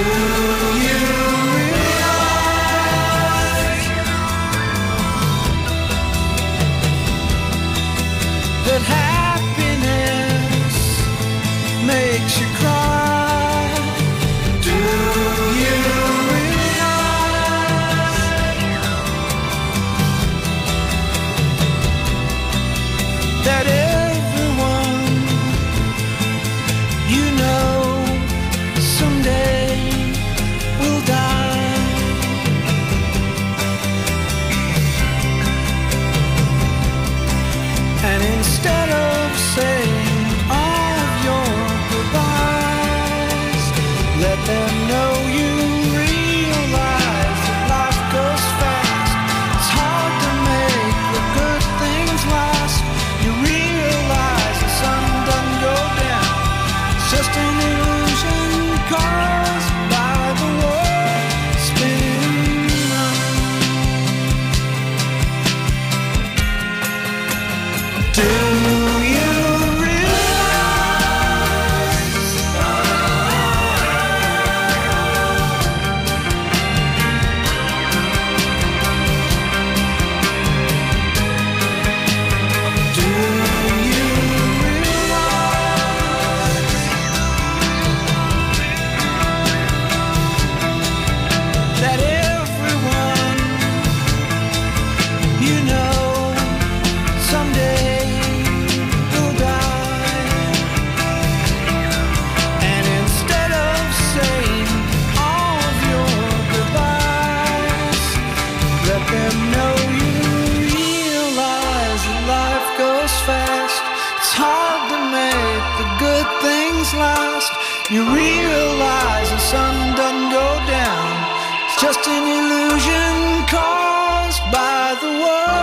You realize the sun doesn't go down. It's just an illusion caused by the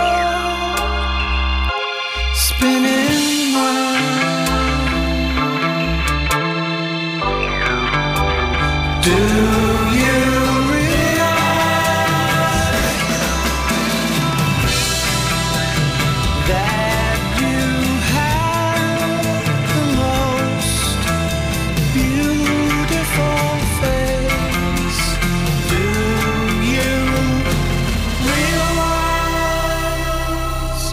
world spinning round. Do you realize that you have the most beautiful face? Do you realize?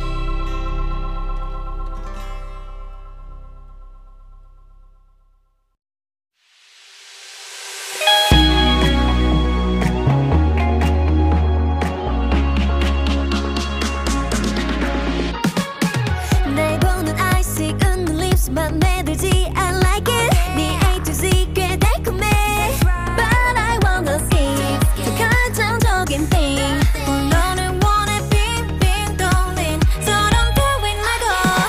날 보는 eyesick 웃는 lips 맘에 들지 I like it 네 A to Z 꽤 달콤해 But I wanna see 더 결정적인 thing 너를 원해 빙빙 돌린 서럼 도인 말고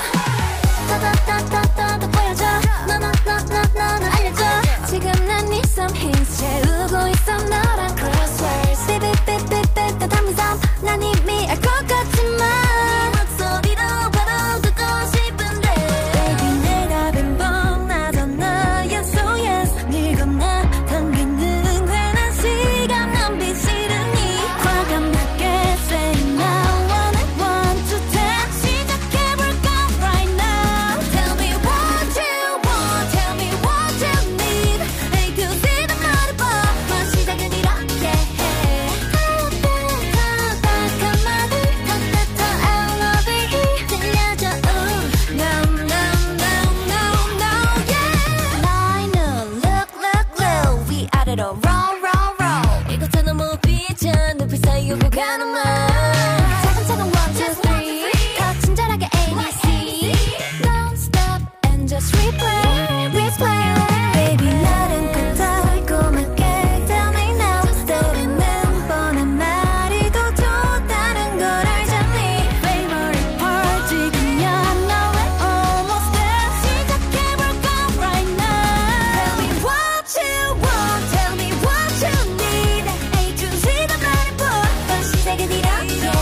더더더더더 보여줘 너는 알려줘 지금 난 네 some hints 채우고 있어 너랑 crosswords 삐삐삐삐삐 담은 삶 난 이미 알 것 같지만 목소리로 바로 듣고 싶은데 Baby 내 답은 뻔하잖아 Yes oh yes 네 겁나 당기는 괜한 시간 낭비 싫으니 과감하게 say now one and one to ten 시작해볼까 right now Tell me what you want Tell me what you need A to Z 다 말해봐 시작은 이렇게 해 따뜻한 말을 더 I love it 들려줘 No no no no no yeah line look 위 아래로 roll 이곳은 너무 비전 눈빛 사이 오고 가는 말 차근차근 one two three 더 친절하게 ABC Don't stop and just replay Baby 나는 꼭 달콤하게 Tell me now 때리는 뻔한 말이 더 좋다는 걸 알잖니 Favorite part 지금이야 너의 almost there 시작해볼까 right now Tell me what you want Tell me what you need A to Z 다 말해봐 시작은 이렇게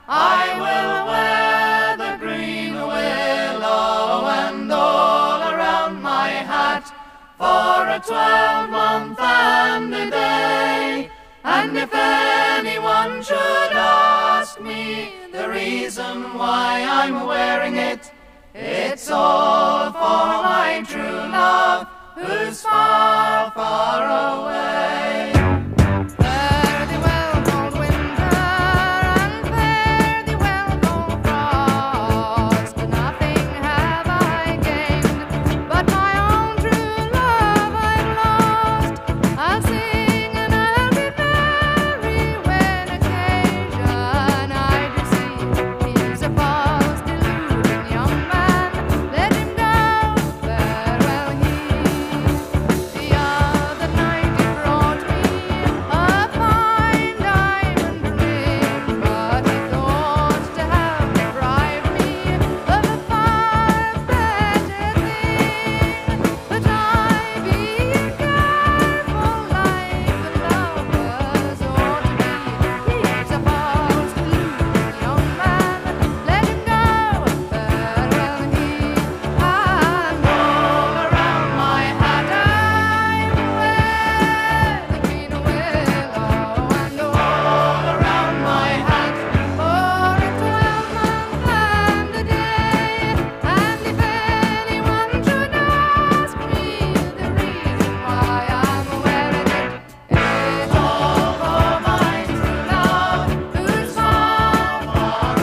I will wear the green willow and all around my hat for a 12-month and a day. And if anyone should ask me the reason why I'm wearing it, it's all for my true love who's far, far away. Fare thee well, cold winter, and fare thee well, cold frost. Nothing have I gained, but my own true love I've lost. I'll sing and I'll be merry when occasion I do see. He's a false, deluding young man. Let him go, farewell he. The other night he brought me a fine diamond ring, but he thought to have deprived me of a far better thing. But I, being careful like the lovers ought to be, he's a false, deluding young man. Let him go, farewell he. And all around my hat I wear the green willow, and all around my hat for a 12-month and a day. And if anyone should ask me the reason why I'm wearing it, it's all for my true love who's far, far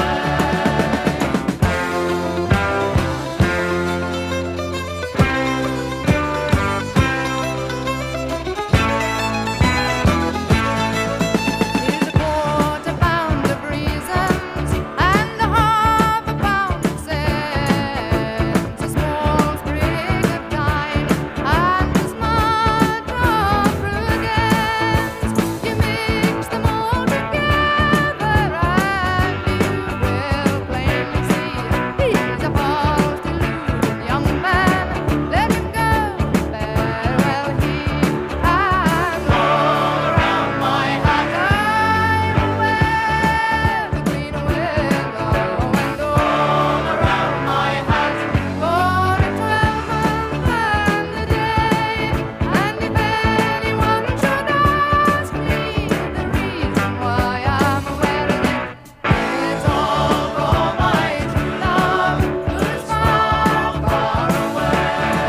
Here's a quarter pound of reasons and a half a pound of sense, a small sprig of thyme and a smudge of prudence. You mix them all together and you will plainly see he's a false, deluding young man. Let him go, farewell he. And all around my hat I will wear the green willow, and all around my hat for a 12-month and a day. And if anyone should ask me the reason why I'm wearing it, it's all for my true love who's far, far away.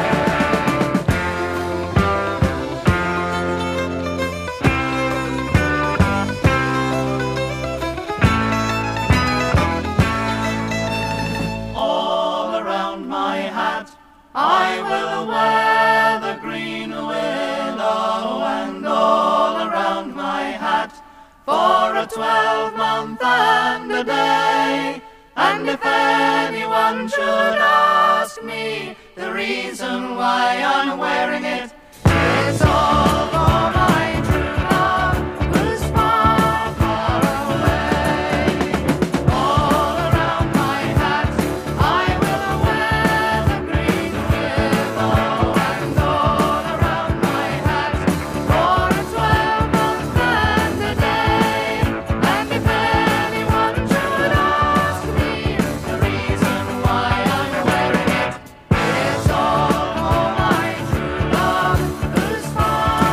All around my hat I will wear the green willow, and all around my hat for a 12-month and a day. And if anyone should ask me the reason why I'm wearing it, it's all for my true love who's far, far away. All around my hat I will wear the green willow, and all around my hat for a 12-month and a day. And if anyone should ask me the reason why I'm wearing it, it's all for my true love who's far,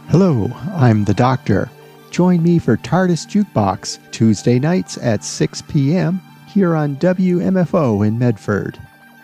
Hello, I'm the Doctor. Join me for TARDIS Jukebox, Tuesday nights at 6 p.m. here on WMFO in Medford.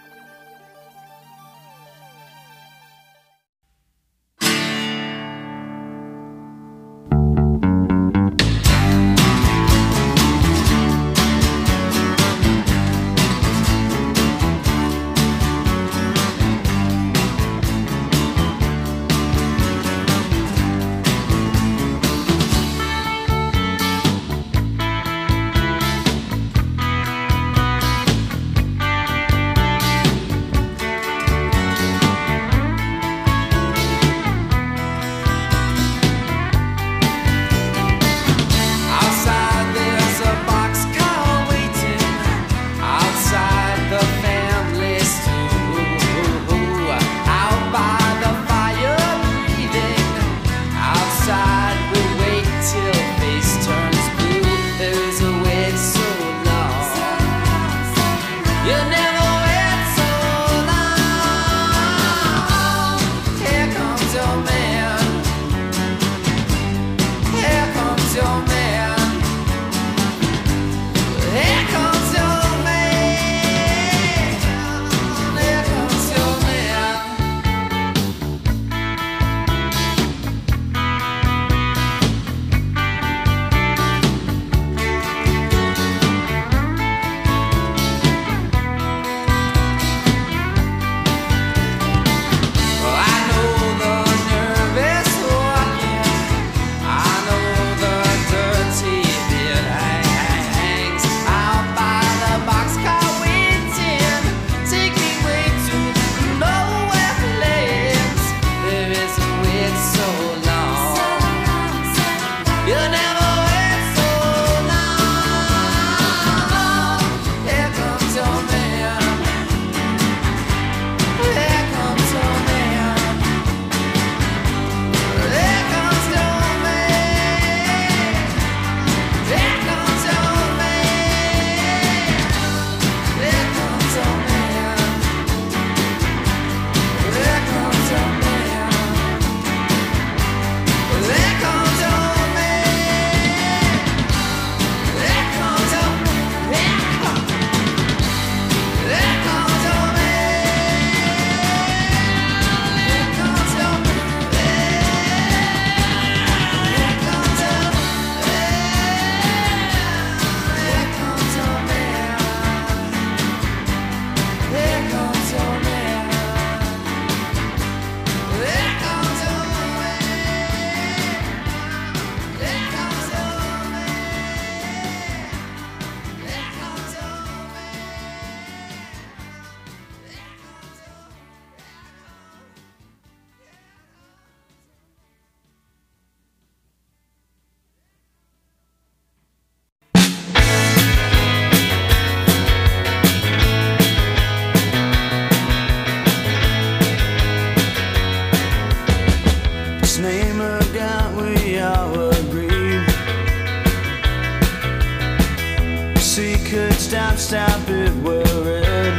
Stop it, worried.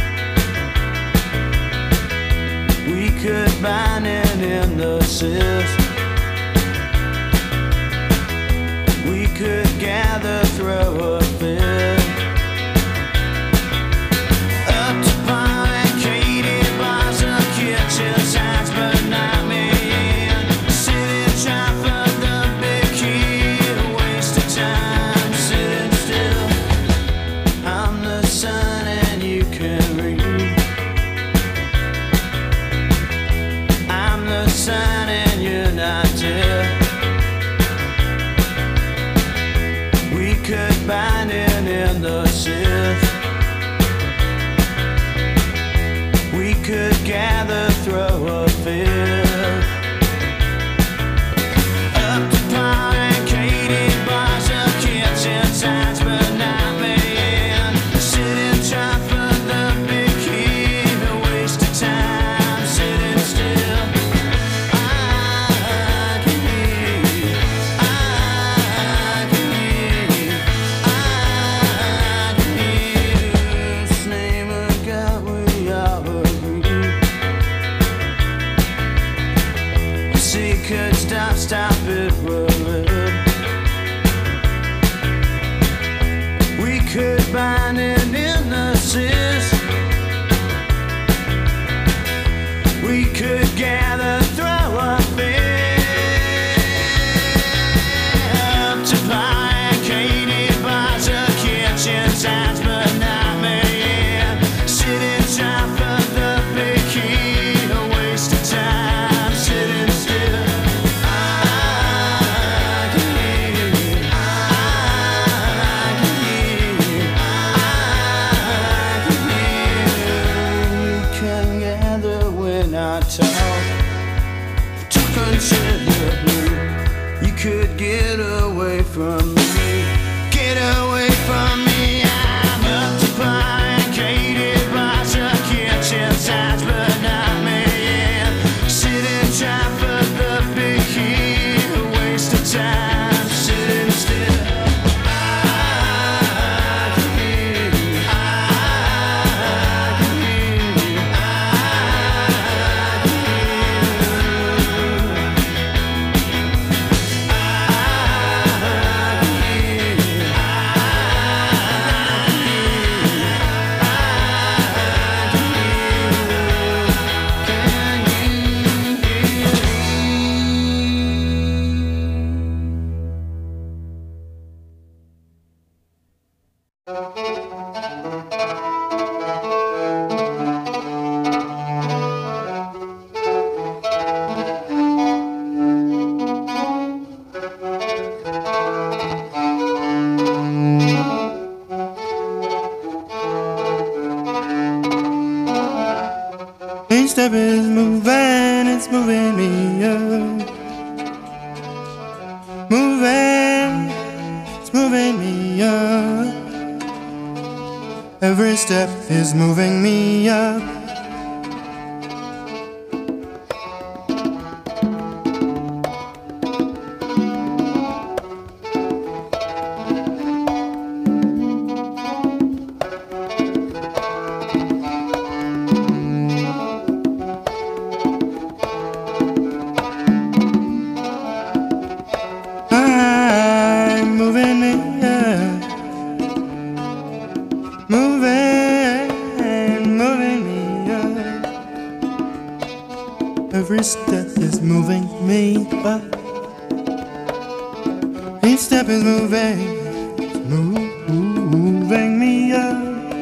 We could bind it in the cyst. We could gather, throw a fit. Up to Paul and Katie, bars of kitchen signs, but not me. Sitting trying for the big key, a waste of time, sitting still. I'm the sun and you can read. I'm the sun and you're not dead. We could bind it in the sieve. We could gather, throw a fit. Up to Paul and Katie, bars of kitchen signs, but not me. Sitting trying for the big key, a waste of time, sitting still. I can hear, I can hear, I can hear. This name of God we all agree. I talk considerably. You could get away from me. Get away from me. I'm multiplicated by the kitchen signs, but not me. Sitting trying for the big key, a waste of time. Sitting still. Each step is moving, it's moving me up. Moving, it's moving me up. Every step is moving me up. I'm moving me up. Moving, moving me up. Every step is moving me up. Each step is moving me up.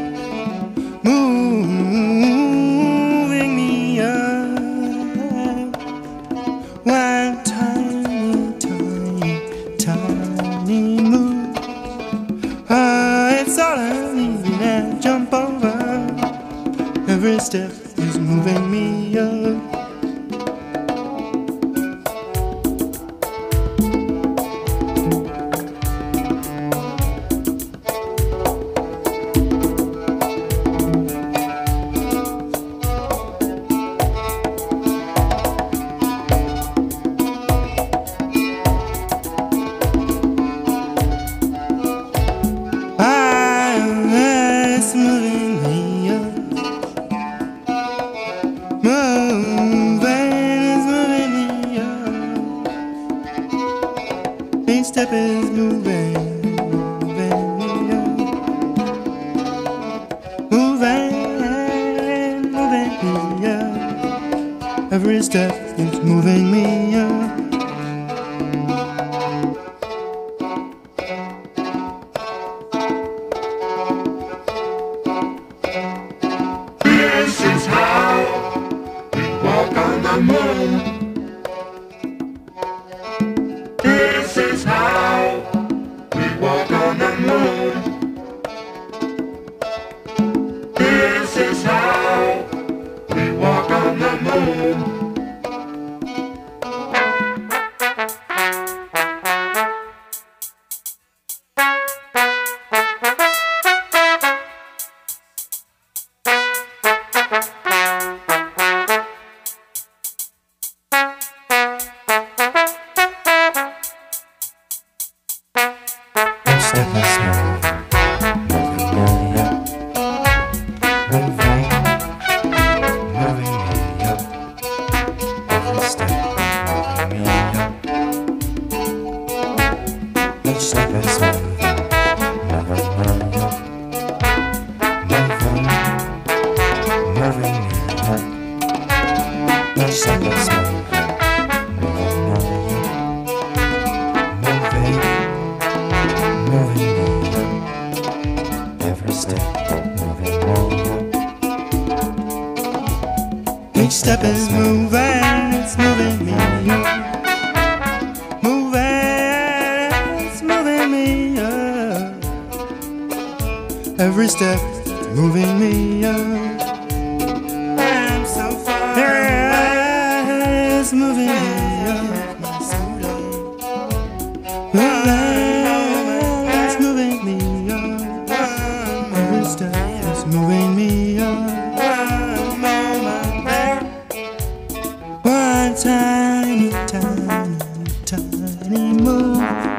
Moving me up. One tiny move. It's all I need to jump over. Every step is moving me up. It's moving me up. Moving is moving me up. Each step is moving me up. Moving me up. Every step is moving me up. This is how we walk on the moon. This is how we walk on the moon. This is how we walk on the moon. Step is moving me up. Moving me up. Every step moving me up. Each step is moving me up. Moving me up. Each step is moving me up. Moving me up. Every step moving me up. Each step is moving, it's moving me up. Moving, it's moving me up. Every step is moving me up. I'm so far away. is moving me off my scooter. It's moving me off. Every step is moving me off. One tiny, tiny, tiny move.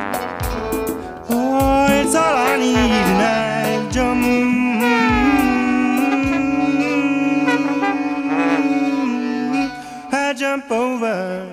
Oh, it's all I need, and I jump over.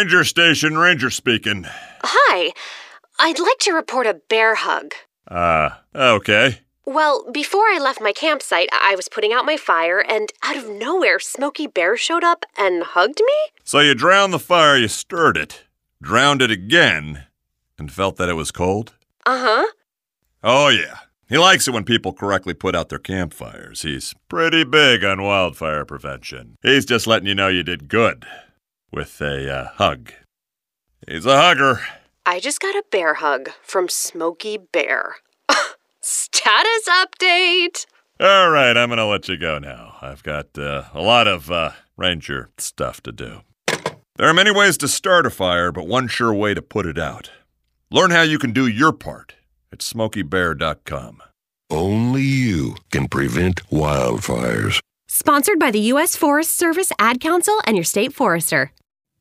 Ranger Station, Ranger speaking. Hi. I'd like to report a bear hug. Okay. Well, before I left my campsite, I was putting out my fire, and out of nowhere, Smokey Bear showed up and hugged me? So you drowned the fire, you stirred it, drowned it again, and felt that it was cold? Uh-huh. Oh, yeah. He likes it when people correctly put out their campfires. He's pretty big on wildfire prevention. He's just letting you know you did good with a hug. He's a hugger. I just got a bear hug from Smokey Bear. Status update! All right, I'm going to let you go now. I've got a lot of ranger stuff to do. There are many ways to start a fire, but one sure way to put it out. Learn how you can do your part at SmokeyBear.com. Only you can prevent wildfires. Sponsored by the U.S. Forest Service, Ad Council, and your state forester.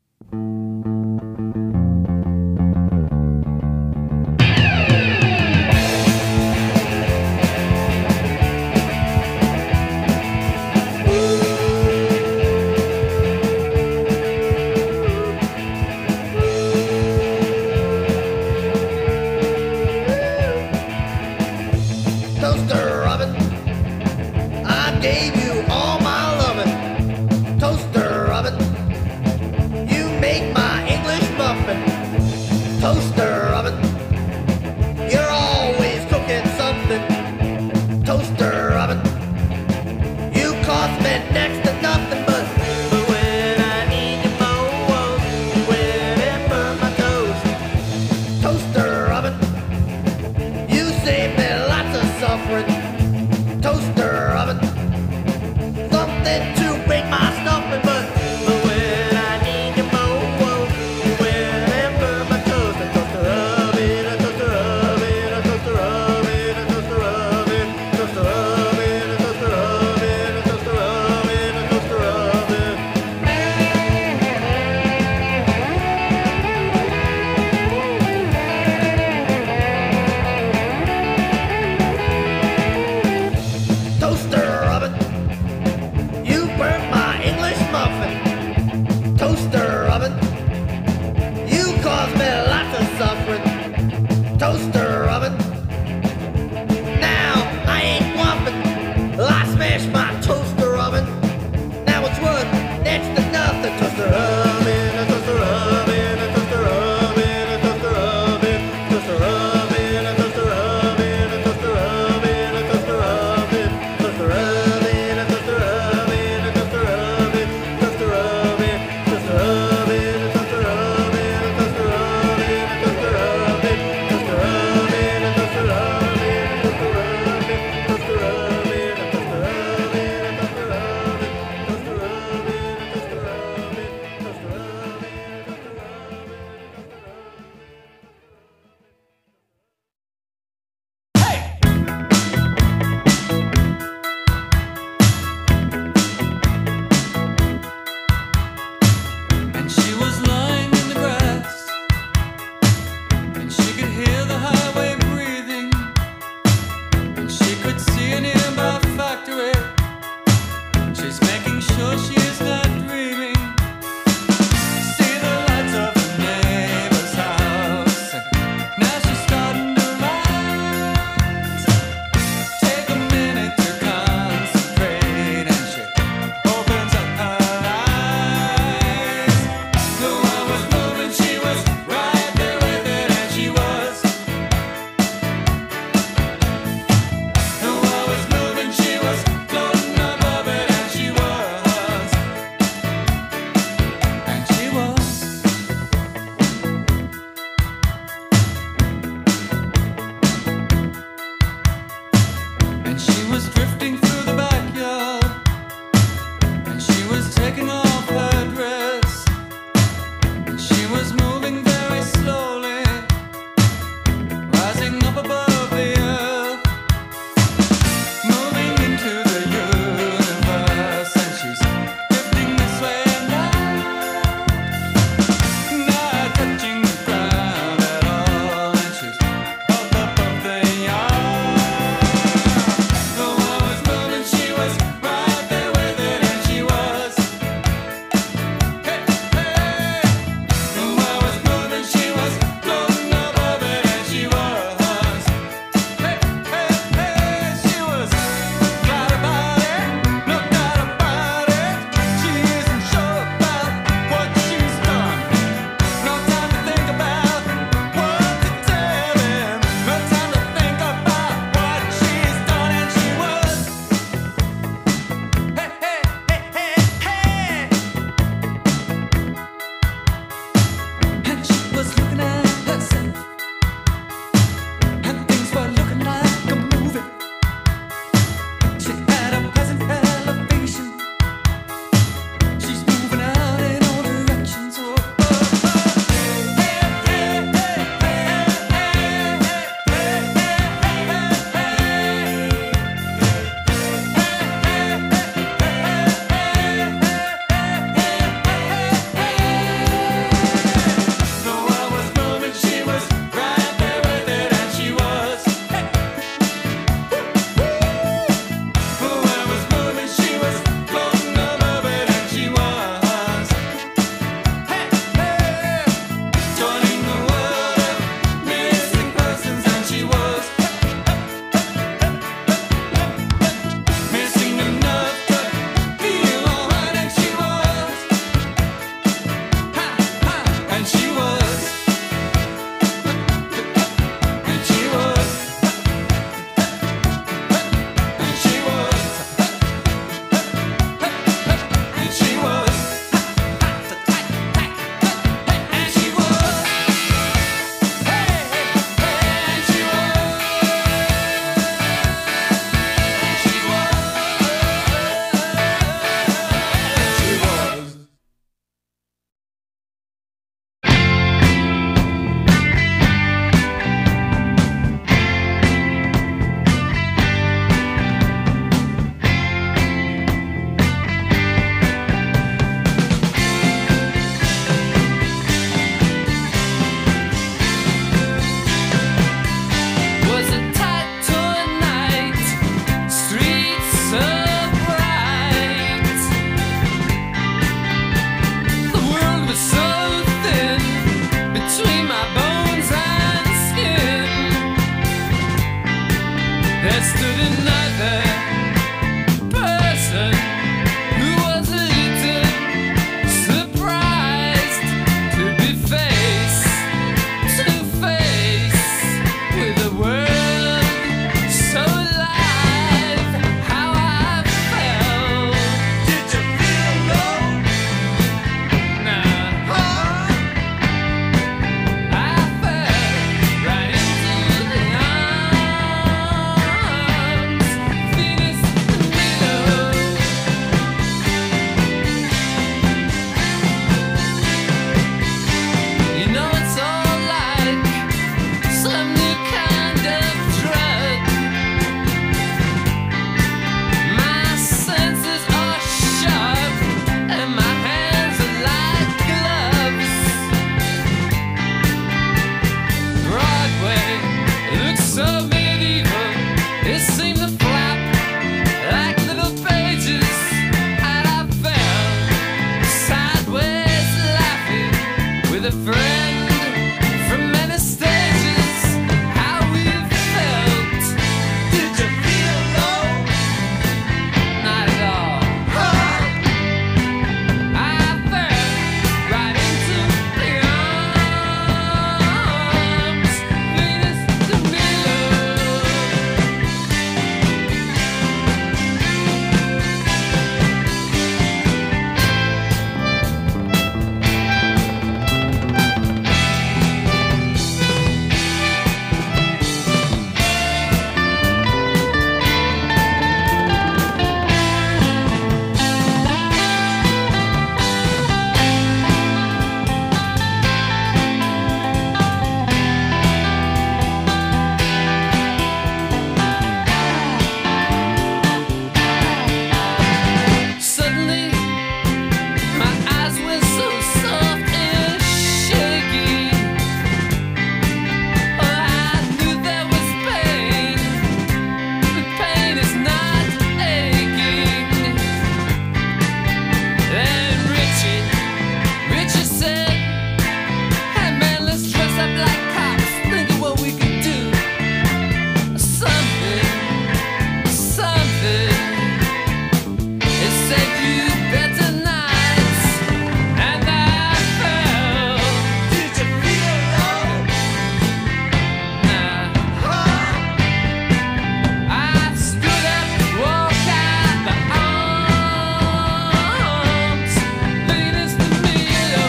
Toaster oven, I gave you all my loving. Toaster oven, you make my English muffin. Toaster oven, you're always cooking something. Toaster oven, you cost me next to nothing, but when I need you most, you went and burned my toast. Toaster oven, you save me lots of suffering. Toaster oven, something to make my stuffing, but when I need you most, you went and burned my toast. A toaster oven, a toaster oven, a toaster oven, a toaster oven, toaster oven, a toaster oven, a toaster oven, a toaster oven. Toaster oven, you burnt my English muffin. Toaster oven, you caused me lots of suffering. Toaster oven, now I ain't whopping. I smashed my toaster oven. Now it's worth next to nothing. Toaster oven, a toaster oven, a toaster oven, a toaster oven, toaster oven, a toaster oven, a toaster oven, a toaster oven, toaster oven, a toaster oven, a toaster oven, toaster oven, toaster oven, a toaster oven, a toaster oven, a toaster oven, toaster oven, a toaster oven, a toaster oven, toaster oven, a toaster oven, a toaster oven, toaster oven, toaster And she was lying in the grass, and she could hear the highway breathing, and she could see a nearby factory. She's making sure she is not dreaming. See the lights of her neighbor's house, and now she's starting to rise. Take a minute to concentrate, and she opens up her eyes. The world was moving, she was right there with it, and she was. The world was moving, she was floating above it, and she was. And she was. And she was drifting through the backyard, and she was taking off her dress, and she was moving very slowly, rising up above the earth, moving into the universe, and she's drifting this way and not touching the ground at all, and she's up above the yard. The world was moving. there stood another person who was a little surprised to be face to face with a world so alive. How I felt. Did you feel low? Nah. I fell right into the arms, Venus de Milo. You know it's all like some new kind of drug. My senses are sharp and my hands are like gloves. Broadway looks so medieval. It seemed to flap like little pages, and I fell sideways laughing with a friend from many stages. How we felt. Did you feel low? Not at all. I fell right into the arms, Venus de Milo. Suddenly, my eyes were so soft and shaky. Oh, I knew there was pain, but pain is not aching. Then Richie said, "Hey man, let's dress up like cops. Think of what we could do. Something." It said you better nights, and I fell. Did you feel low? Nah. I stood up, walked out the arms, Venus de Milo.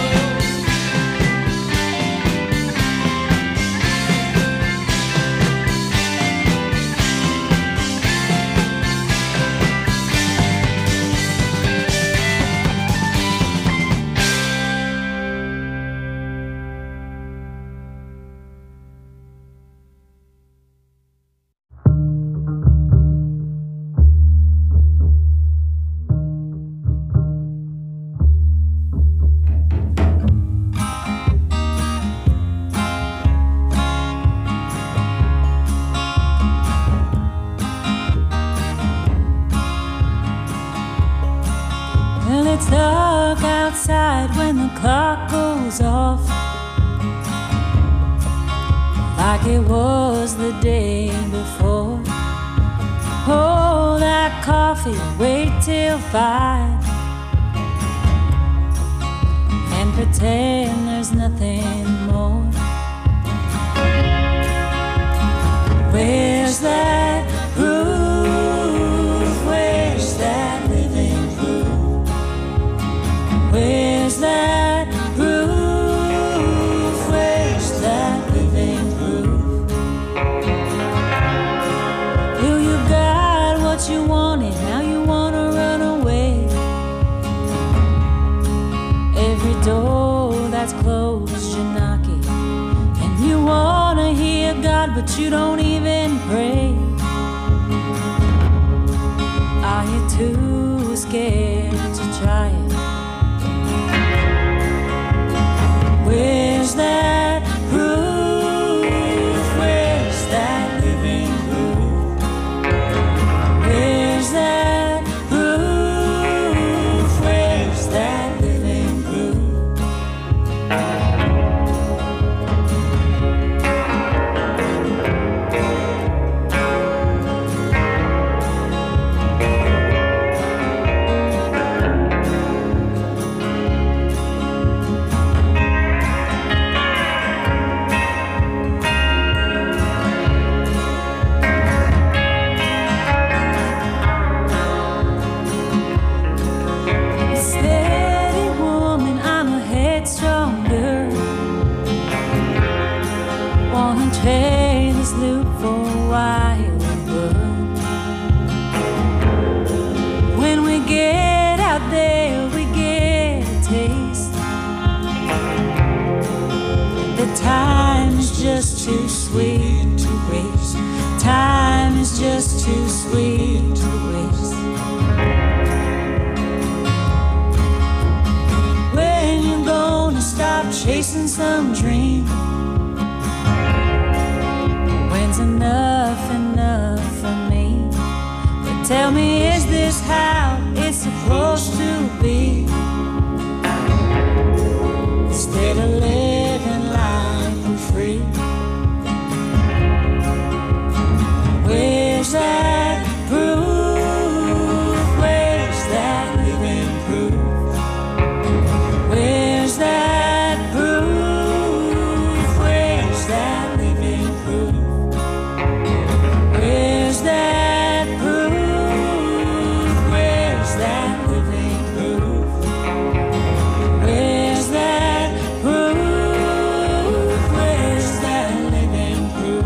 Well, it's dark outside when the clock goes off, like it was the day before. Hold that coffee, wait till 5, and pretend there's nothing more. Where's that roof? Where's that living proof? Where's that roof? Where's that living proof? Well, you got what you wanted, now you wanna run away. Every door that's closed, you knock it, and you wanna hear God, but you don't even pray. Are you too scared to try it? Where's that roof? Where's that living proof? Where's that roof? Where's that living proof? just too sweet to waste. Time is just too sweet to waste. When you gonna stop chasing some dream? When's enough for me? But tell me, is this how it's supposed to be? Instead of living life for free. Where's that proof? Where's that living proof? Where's that proof? Where's that living proof? Where's that proof? Where's that living proof? Where's that proof? Where's that living proof?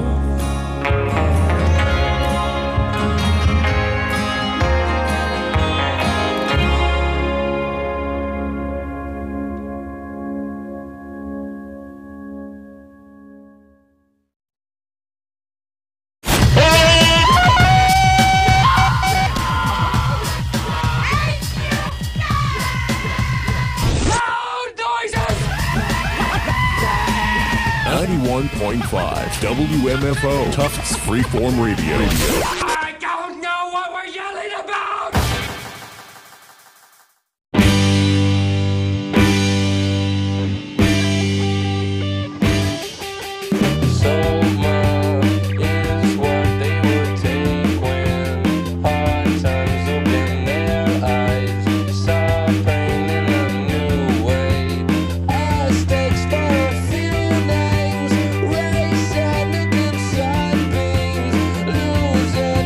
Loud noises! 91.5 WMFO Tufts Freeform Radio. I don't know what we're yelling about! Soma is what they would take when hard times open their eyes. Saw pain in a new way. Stakes for a few names, race and the good side beams, losing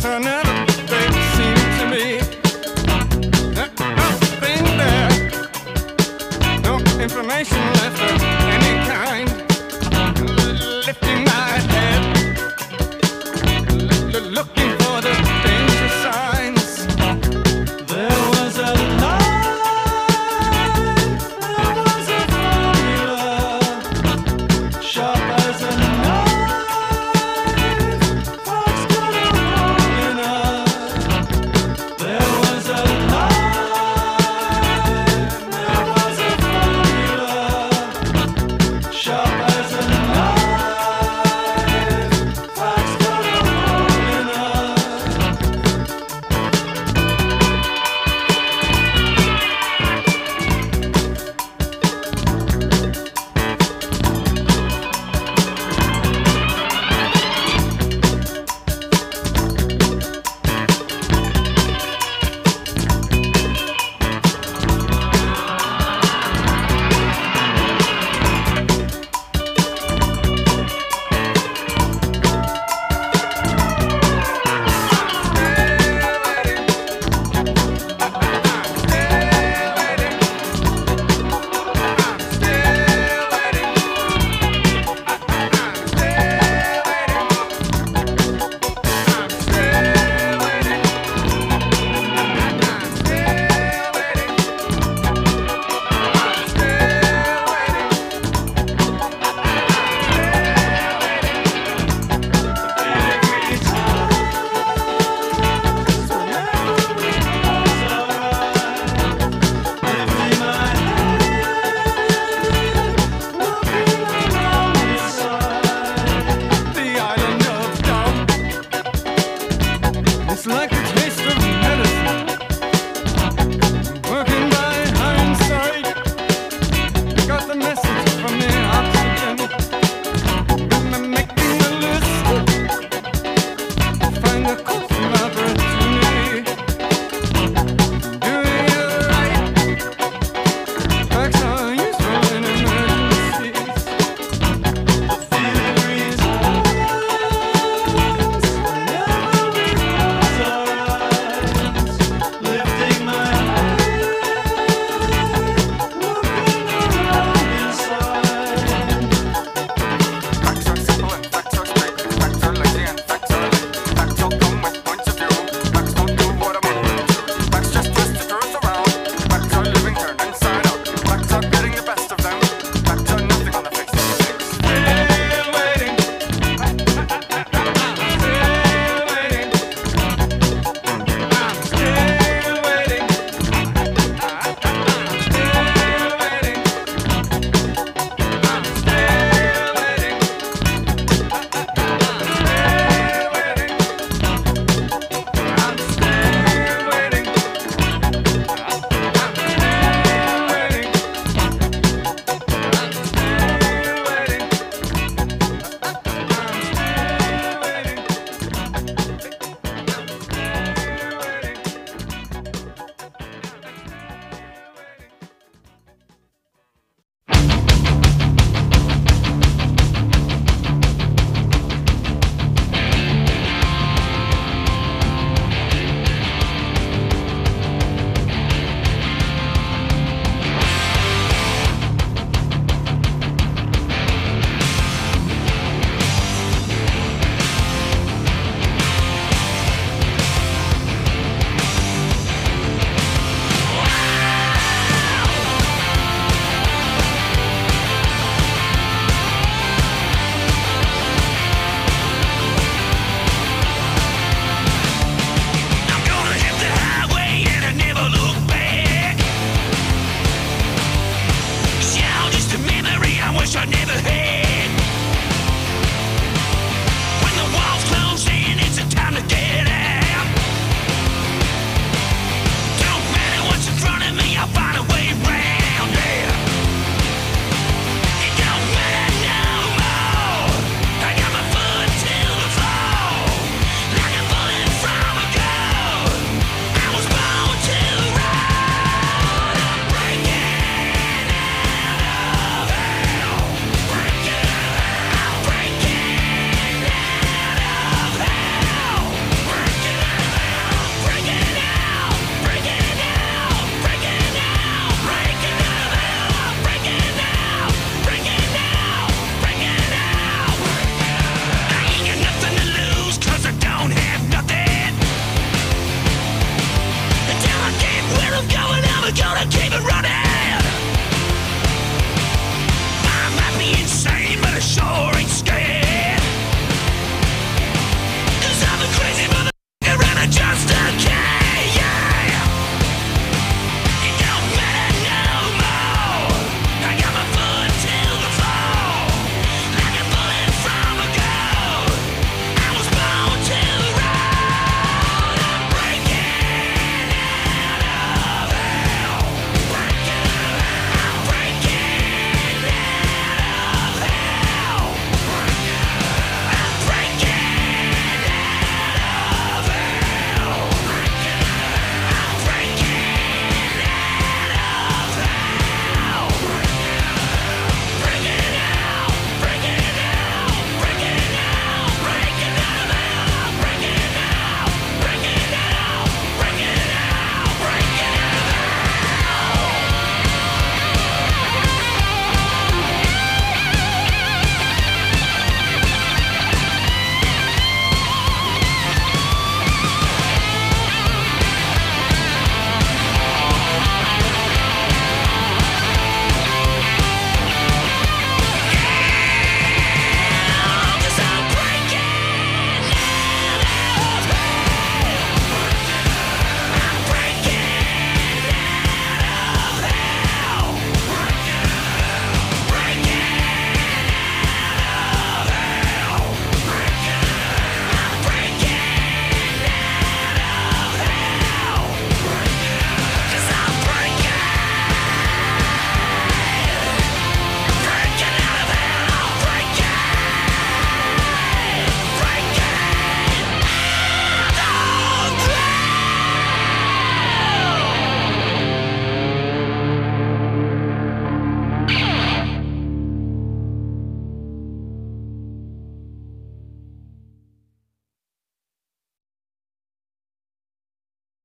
another thing seemed to me. Nothing there, no information left of any kind. Lifting my head, looking for the danger signs. There was a line, there was a formula, sharp as a knife, fox got a hole in her. There was a line, there was a formula, sharp as a knife, fox got a hole in her. The island of dumb. It's like the taste of medicine. Working by hindsight. Got the message from the oxygen. Making a list. Find the course of opportunity. Doing it right. Facts are useful in emergencies. The feeling reasons whenever we lose our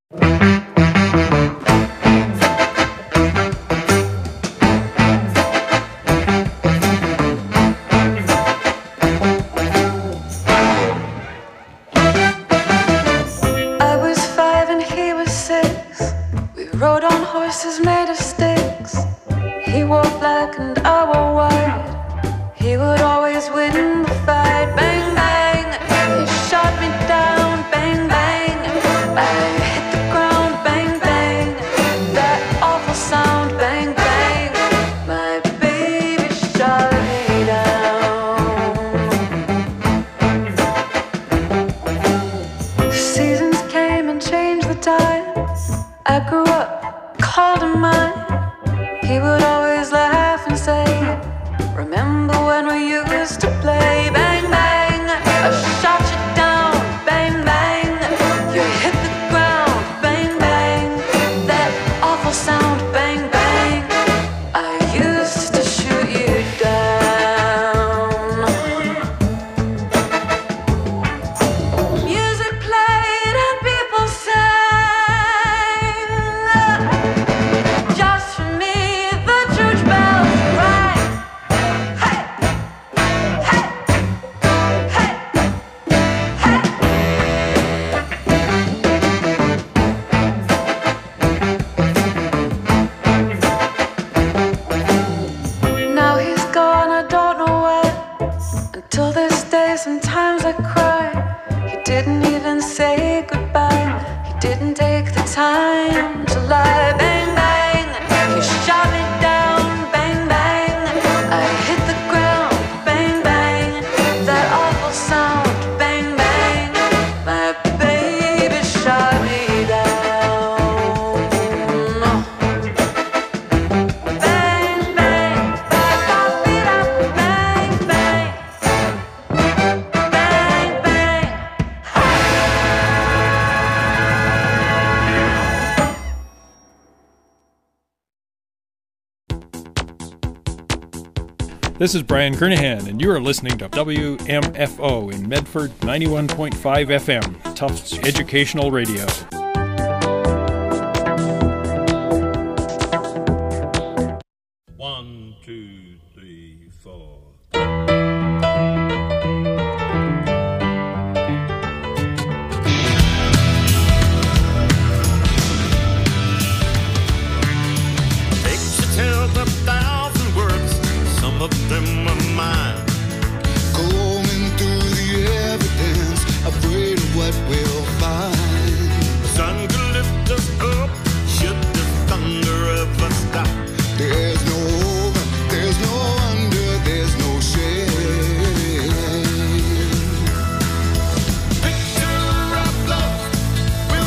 I was 5 and he was 6. We rode on horses made of sticks. He wore black and I wore white. He would always win the fight. Bang, bang, he shot me down. Bang, bang, I hit the ground. Bang, bang, that awful sound. Bang, bang, my baby shot me down. Seasons came and changed the time. I grew up, called him mine. He would always laugh and say, remember when we used to play? Bang, bang, I shot you down. Bang, bang, you hit the ground. Bang, bang, that awful sound. Bang, bang, I used to shoot you down. Music played and people sang. Just for me, the church bells rang. Hey, hey, hey, hey. Now he's gone, I don't know where. Until this day, sometimes I cry. He didn't even say goodbye. He didn't take the time to lie. Bang, bang, he shot me down. Bang, bang, I hit the ground. Bang, bang, that awful sound. Bang, bang, my baby shot me down. Bang, bang, ba-ba-be-da. Bang, bang, bang, bang. This is Brian Kernahan, and you are listening to WMFO in Medford 91.5 FM, Tufts Educational Radio.